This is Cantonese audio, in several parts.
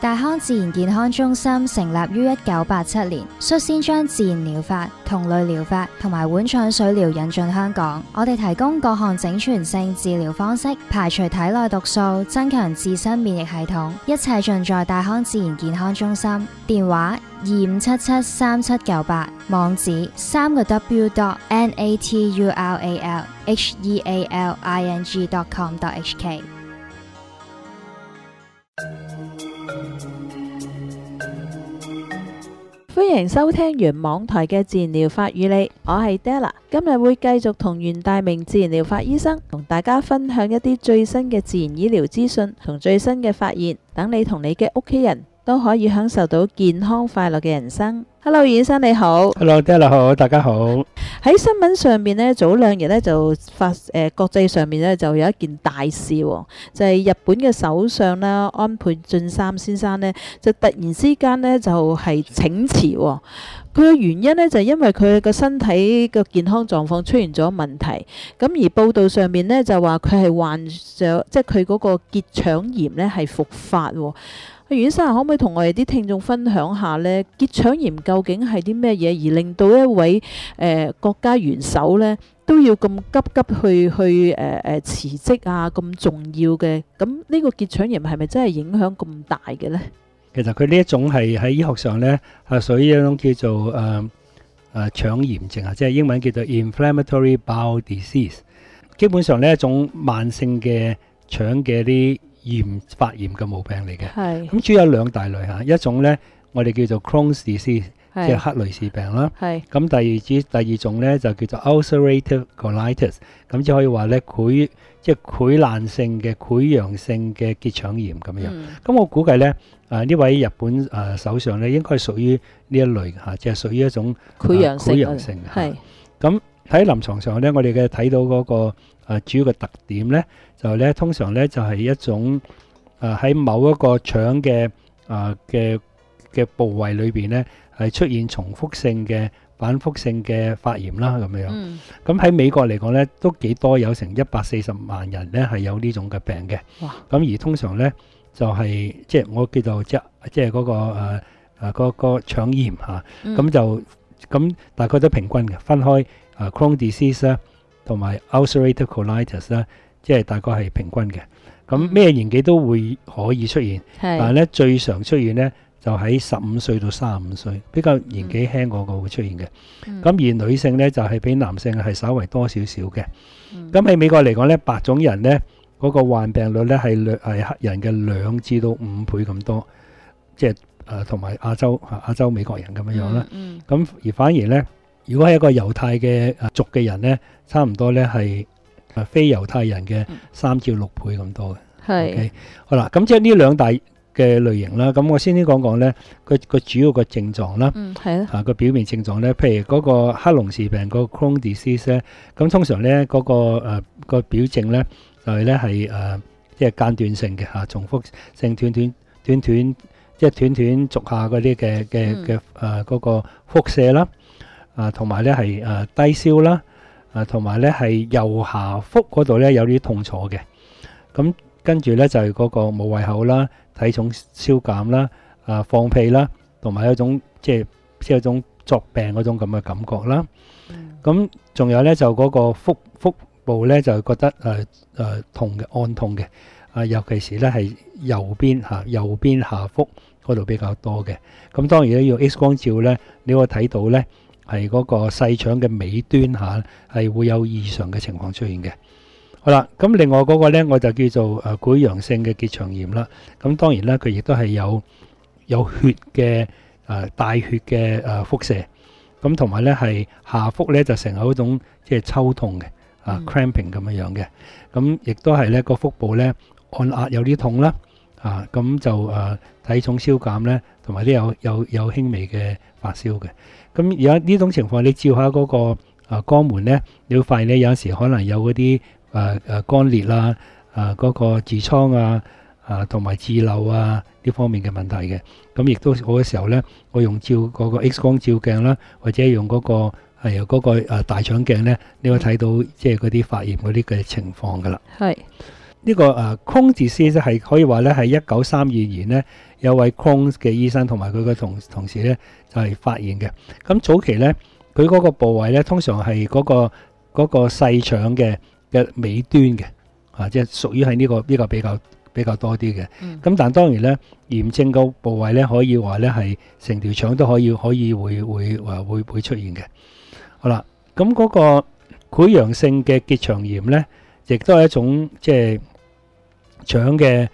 大康自然健康中心成立於1987年，率先將自然療法、同類療法同埋碗腸水療引進香港。我哋提供各項整全性治療方式，排除體內毒素，增強自身免疫系統，一切盡在大康自然健康中心。電話25773798，網址www.natural-healing.com.hk。 歡迎收聽原網台嘅自然療法與你，我係 Della， 今日會繼續同袁大明自然療法醫生同大家分享一啲最新嘅自然醫療資訊同最新嘅發現，等你同你嘅屋企人都可以享受到健康快樂嘅人生。Hello， 袁醫生你好。 Hello， Della 好，大家好。 喺新聞上面呢，早兩日呢就國際上面呢就有一件大事，就係日本嘅首相啦安倍晉三先生呢，就突然之間呢就係請辭。佢嘅原因呢，就係因為佢嘅身體嘅健康狀況出現咗問題，咁而報道上面呢，就話佢係患上即係佢嗰個結腸炎呢係復發。袁醫生可唔可以同我哋啲聽眾分享下呢？結腸炎究竟係啲咩嘢，而令到一位國家元首呢都要咁急去辭職啊？咁重要嘅，咁呢個結腸炎係咪真係影響咁大嘅呢？ 其實佢呢一種係喺醫學上呢係屬於一種叫做腸炎症啊，即係英文叫做 inflammatory bowel disease。基本上呢一種慢性嘅腸嘅啲發炎嘅毛病嚟嘅。咁主要有兩大類嚇，一種呢我哋叫做 Crohn's disease， 即係克雷氏病啦。咁第二種呢就叫做 ulcerative colitis， 咁就可以話呢即係潰爛性嘅潰瘍性嘅結腸炎咁樣。咁我估計呢呢位日本首相呢應該係屬於呢一類嚇，即係屬於一種潰瘍性。咁喺臨床上呢，我哋嘅睇到嗰個主要嘅特點呢，就呢通常呢就係一種喺某一個腸嘅部位裏邊呢係出現重複性嘅反覆性嘅發炎啦咁樣。咁喺美國嚟講呢都幾多，有成140萬人呢係有呢種嘅病嘅。咁而通常呢就係即係我叫做即係嗰個腸炎嚇。咁大概都平均嘅，分開Crohn's disease 啦，同埋 ulcerative colitis 啦，即係大概係平均嘅。咁咩年紀都會可以出現，但係咧最常出現咧就喺15歲到35歲，比較年紀輕嗰個會出現嘅。咁而女性咧就係比男性係稍微多少少嘅。咁喺美國嚟講咧，白種人咧嗰個患病率咧係黑人嘅2至到5倍咁多，即係同埋亞洲美國人咁樣樣啦。咁而反而咧，如果係一個猶太嘅族嘅人咧，差唔多咧係非猶太人嘅3至6倍咁多嘅。Okay? 好啦，咁即係呢兩大嘅類型啦。咁我先講講咧，佢個主要個症狀啦。個表面症狀咧，譬如嗰個克隆氏病個 Crohn's disease 咧，咁通常咧嗰個表徵咧就係咧係即係間斷性嘅嚇，重複性斷，即係斷續下嗰啲嘅嗰個腹瀉啦。同埋咧係低燒啦，同埋咧係右下腹嗰度咧有啲痛楚嘅。咁跟住咧就係嗰個冇胃口啦，體重消減啦，放屁啦，同埋一種即係一種作病嗰種咁嘅感覺啦。咁仲有咧就嗰個腹部咧就覺得痛嘅，按痛嘅。尤其是咧係右邊下腹嗰度比較多嘅。咁當然咧要 X 光照咧，你會睇到咧。係嗰個細腸嘅尾端下係會有異常嘅情況出現嘅。好啦，咁另外嗰個咧我就叫做潰瘍性嘅結腸炎啦。咁當然啦，佢亦都係有血嘅帶血嘅腹瀉。咁同埋咧係下腹咧就成為一種即係抽痛嘅cramping 咁樣嘅。咁亦都係咧個腹部咧按壓有啲痛啦。咁就體重消減咧，同埋啲有輕微嘅發燒嘅。咁而家呢種情況，你照下嗰個肛門咧，你會發現咧有時可能有嗰啲乾裂啦，嗰個痔瘡同埋痔漏呢方面嘅問題嘅。咁亦都好嘅時候咧，我用嗰個 X 光照鏡啦，或者用嗰個大腸鏡咧，你會睇到即係嗰啲發炎嗰啲嘅情況噶啦。 呢個Crohn's disease 係可以話咧係1932年咧有位 Crohn's 嘅醫生同埋佢嘅同事咧就係發現嘅。咁早期咧佢嗰個部位咧通常係嗰個細腸嘅尾端嘅，即係屬於係呢個比較多啲嘅。咁但當然咧炎症個部位咧可以話咧係成條腸都可以會出現嘅。好啦，咁嗰個潰瘍性嘅結腸炎咧，亦都係一種即係腸嘅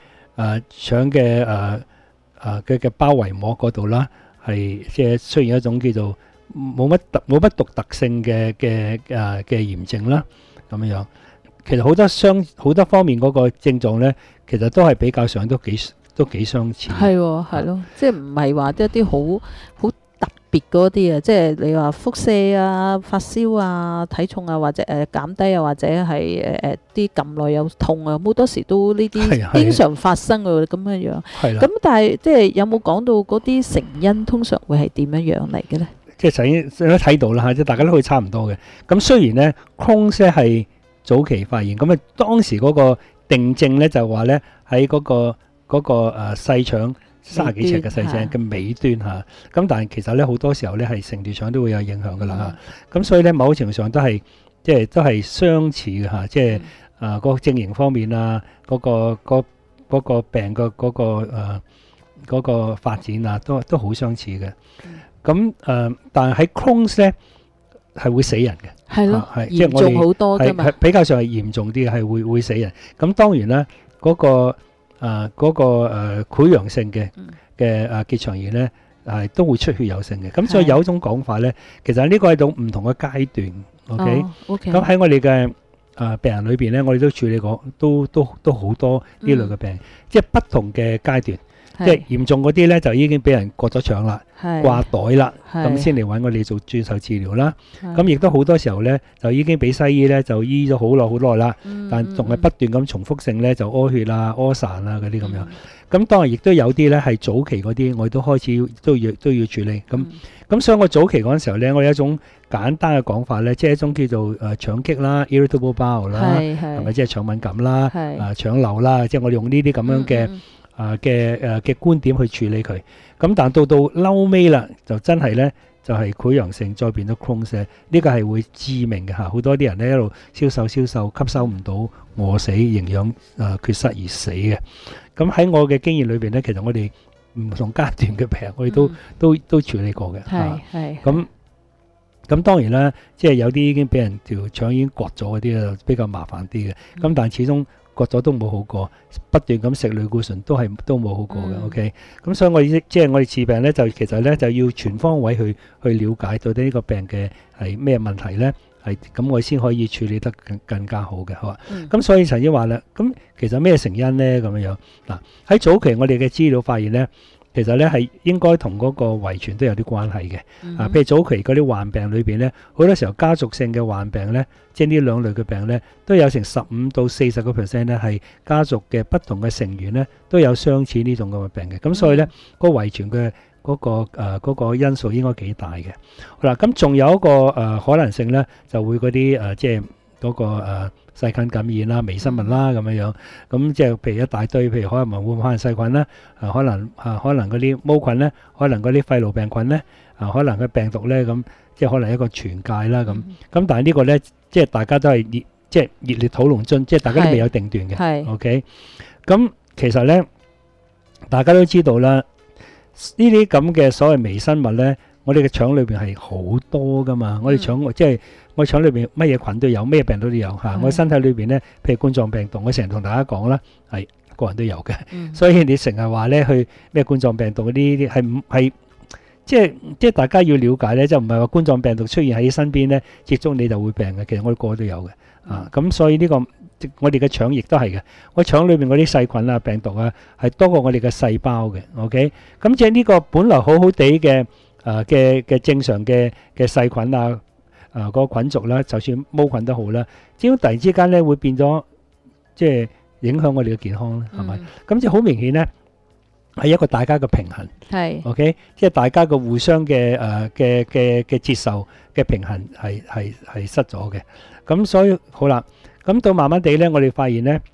包圍膜嗰度啦，係即係出現一種叫做冇乜獨特性嘅炎症啦，咁樣。其實好多方面嗰個症狀咧，其實都係比較上都幾相似。 係咯，即係唔係話一啲好特別嗰啲啊，即係你話腹瀉啊、發燒啊、體重啊，或者減低啊，或者係啲撳耐有痛啊，好多時都呢啲經常發生嘅咁樣。係啦。咁但係即係有冇講到嗰啲成因通常會係點樣嚟嘅咧？即係首先都睇到啦嚇，即係大家都可以差唔多嘅。咁雖然咧 Crohn's 係早期發現，咁當時嗰個定症咧就話咧喺嗰個細腸30幾尺嘅細腸嘅尾端嚇，咁但係其實咧好多時候咧係成條腸都會有影響噶啦嚇，咁所以咧某程度上都係即係都係相似嘅嚇，即係個症型方面啊，嗰個病嘅嗰個發展啊，都好相似嘅。咁但係喺 Crohn's 咧係會死人嘅。 係咯，嚴重好多㗎嘛， 係比較上係嚴重啲，係會死人。咁當然啦，嗰個潰瘍性嘅結腸炎咧，係都會出血有性嘅。咁所以有一種講法咧，其實呢個係種唔同嘅階段。OK，咁喺我哋嘅病人裏邊咧，我哋都處理過，都好多呢類嘅病，即係不同嘅階段。即係嚴重嗰啲咧，就已經俾人割咗腸啦，掛袋啦，咁先嚟揾我哋做注射治療啦。咁亦都好多時候咧，就已經俾西醫咧就醫咗好耐啦，但仲係不斷咁重複性咧就屙血啊、屙散啊嗰啲咁樣。咁當然亦都有啲咧係早期嗰啲，我哋都開始都要處理。咁所以我早期嗰陣時候咧，我有一種簡單嘅講法咧，即係一種叫做腸棘啦 （irritable bowel） 啦，係咪即係腸敏感啦、腸漏啦，即係我哋用呢啲咁樣嘅觀點去處理佢。咁但到嬲尾啦，就真係咧就係潰瘍性再變咗 Crohn's，呢個係會致命嘅嚇。好多啲人咧一路消瘦，吸收唔到，餓死、營養缺失而死嘅。咁喺我嘅經驗裏邊咧，其實我哋唔同階段嘅病，我哋都處理過嘅。係咁當然啦，即係有啲已經俾人條腸已經割咗嗰啲咧，就比較麻煩啲嘅。咁但係始終割咗都冇好過，不斷咁食類固醇都冇好過嘅。OK，咁所以我哋治病咧，就其實咧就要全方位去了解到底呢個病嘅係咩問題咧，係咁我先可以處理得更加好嘅，好啊。咁所以陳醫話啦，咁其實咩成因咧咁樣嗱？喺早期我哋嘅資料發現咧，其實咧係應該同嗰個遺傳都有啲關係嘅。譬如早期嗰啲患病裏邊咧，好多時候家族性嘅患病咧，即係呢兩類嘅病咧，都有成15到40% 咧係家族嘅不同嘅成員咧都有相似呢種咁嘅病嘅。咁所以咧個遺傳嘅嗰個因素應該幾大嘅。好啦，咁仲有一個可能性咧，就會嗰啲即係嗰個細菌感染啦、微生物啦咁樣樣。咁即係譬如一大堆，譬如可能細菌啦，可能嗰啲毛菌咧，可能嗰啲肺癆病菌咧，可能嘅病毒咧，咁即係可能一個傳介啦咁。咁但係呢個咧，即係大家都係熱烈討論中，即係大家都未有定斷嘅。OK，咁其實咧，大家都知道啦。呢啲咁嘅所謂微生物咧，我哋嘅腸裏邊係好多噶嘛。我哋腸即係我腸裏邊乜嘢菌都有，咩病都有嚇。我身體裏邊咧，譬如冠狀病毒，我成日同大家講啦，係個人都有嘅。所以你成日話咧，去咩冠狀病毒嗰啲係唔係即係大家要了解咧，就唔係話冠狀病毒出現喺身邊咧，接觸你就會病嘅。其實我哋個個都有嘅。咁所以呢個我哋嘅腸亦都係嘅，我腸裏邊嗰啲細菌啊、病毒啊，係多過我哋嘅細胞嘅。OK，咁即係呢個本來好好地嘅嘅正常嘅細菌啊，個菌族啦，就算毛菌都好啦，只要突然之間咧會變咗，即係影響我哋嘅健康咧，係咪？咁即係好明顯咧，係一個大家嘅平衡。係 OK， 即係大家嘅互相嘅嘅接受嘅平衡係失咗嘅。咁所以好啦。咁到慢慢地咧，我哋發現咧，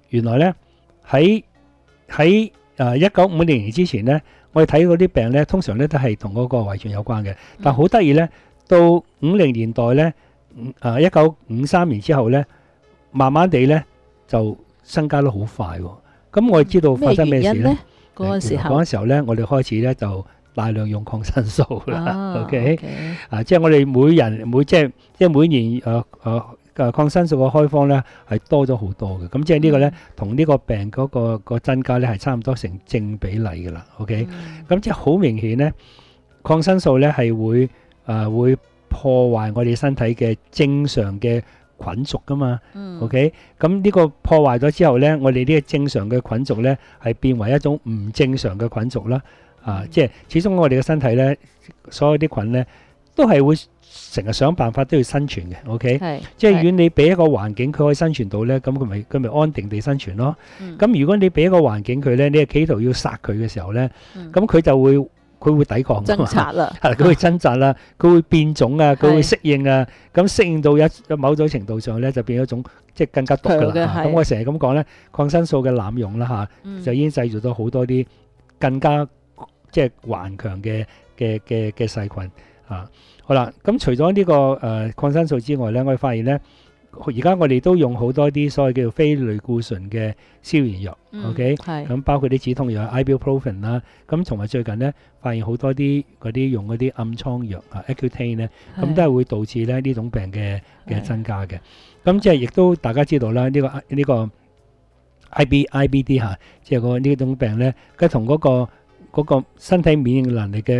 原來咧喺1950年之前咧，我哋睇嗰啲病咧，通常咧都係同嗰個遺傳有關嘅。但好得意咧，到50年代咧，1953年之後咧，慢慢地咧就增加得好快喎。咁我哋知道發生咩事咧？嗰陣時候咧，我哋開始咧就大量用抗生素啦。OK，即係我哋每年抗生素嘅開方咧係多咗好多嘅。咁即係呢個咧同呢個病嗰個增加咧係差唔多成正比例嘅啦。OK，咁即係好明顯咧，抗生素咧係會破壞我哋身體嘅正常嘅菌族噶嘛。OK，咁呢個破壞咗之後咧，我哋呢個正常嘅菌族咧係變為一種唔正常嘅菌族啦。即係始終我哋嘅身體咧，所有啲菌咧都係會成日想辦法都要生存嘅。OK，即係如果你俾一個環境佢可以生存到咧，咁佢咪安定地生存咯。咁如果你俾一個環境佢咧，你係企圖要殺佢嘅時候咧，咁佢會抵抗， 掙扎啦， 佢會掙扎啦，佢會變種啊，佢會適應啊，咁適應到某種程度上咧，就變咗一種即係更加毒㗎啦。咁我成日咁講咧，抗生素嘅濫用啦就已經製造咗好多啲更加即係頑強嘅細菌啊。好啦，咁除咗呢個抗生素之外咧，我哋發現咧，而家我哋都用好多啲所謂叫做非類固醇嘅消炎藥。OK，咁包括啲止痛藥 Ibuprofen 啦，咁同埋最近咧發現好多啲用嗰啲暗瘡藥Accutane 咧，咁都係會導致咧呢種病嘅增加嘅。咁即係亦都大家知道啦，呢個 IBD 嚇，即係呢種病咧，佢同嗰個身體免疫能力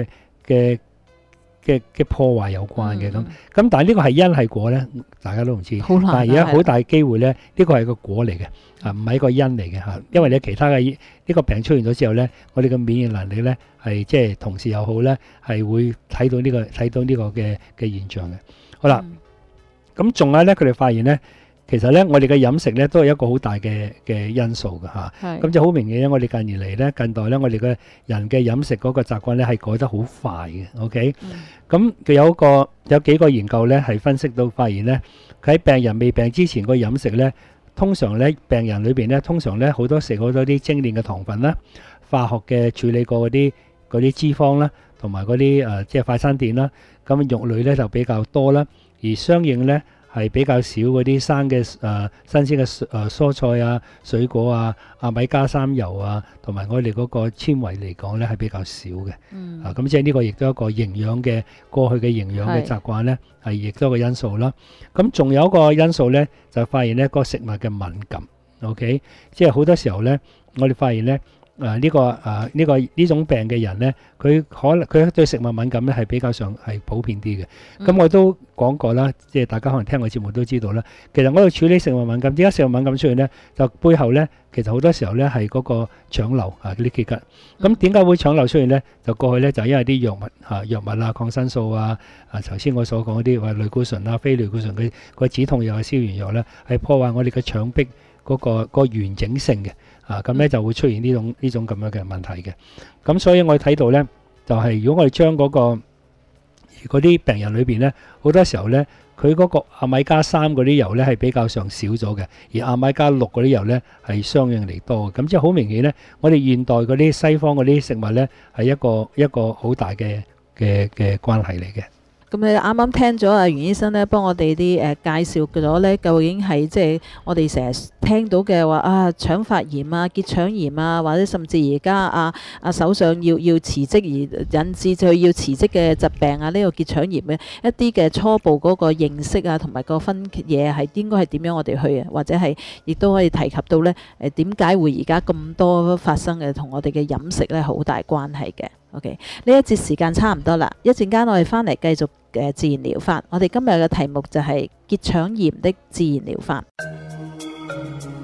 嘅破壞有關嘅。咁但係呢個係因係果咧，大家都唔知。但係而家好大機會咧，呢個係個果嚟嘅，唔係一個因嚟嘅嚇。因為你其他嘅呢個病出現咗之後咧，我哋嘅免疫能力咧係即係同時又好咧，係會睇到呢個嘅現象嘅。好啦，咁仲有咧，佢哋發現咧，其實咧，我哋嘅飲食咧都係一個好大嘅因素嘅嚇。咁就好明顯咧，我哋近代咧，我哋嘅人嘅飲食嗰個習慣咧係改得好快嘅。OK，咁佢有幾個研究咧係分析到發現咧，佢喺病人未病之前個飲食咧，通常咧病人裏邊咧，通常咧好多食好多啲精煉嘅糖分啦，化學嘅處理過嗰啲脂肪啦，同埋嗰啲即係快餐店啦，咁肉類咧就比較多啦，而相應咧係比較少嗰啲生嘅新鮮嘅蔬菜啊、水果啊、阿米加3油啊，同埋我哋嗰個纖維嚟講咧係比較少嘅。咁即係呢個亦都係一個營養嘅過去嘅營養嘅習慣咧，係亦都係一個因素啦。咁仲有一個因素咧，就發現咧個食物嘅敏感。OK， 即係好多時候咧，我哋發現咧。呢種病嘅人咧，佢對食物敏感咧係比較上係普遍啲嘅。咁我都講過啦，即係大家可能聽我節目都知道啦。其實我哋處理食物敏感，點解食物敏感出現咧？就背後咧，其實好多時候咧係嗰個腸瘤嗰啲結核。咁點解會腸瘤出現咧？就過去咧就因為啲藥物啊、抗生素啊、頭先我所講嗰啲話類固醇啊、非類固醇嘅個止痛藥啊、消炎藥咧，係破壞我哋嘅腸壁嗰個完整性嘅。咁咧就會出現呢種咁樣嘅問題嘅。咁所以我哋睇到咧，就係如果我哋將嗰啲病人裏邊咧，好多時候咧，佢嗰個阿米加3嗰啲油咧係比較上少咗嘅，而阿米加6嗰啲油咧係相應嚟多嘅。咁即係好明顯咧，我哋現代嗰啲西方嗰啲食物咧係一個好大嘅關係嚟嘅。 咁你啱啱聽咗袁醫生咧，幫我哋啲介紹咗咧，究竟係即係我哋成日聽到嘅話腸發炎啊、結腸炎啊，或者甚至而家首相要辭職而引致佢要辭職嘅疾病啊，呢個結腸炎嘅一啲嘅初步嗰個認識啊，同埋個分嘢係應該係點樣我哋去啊，或者係亦都可以提及到咧點解會而家咁多發生嘅，同我哋嘅飲食咧好大關係嘅。OK， 呢一節時間差唔多啦，一陣間我哋翻嚟繼續自然療法。我哋今日嘅題目就係結腸炎的自然療法。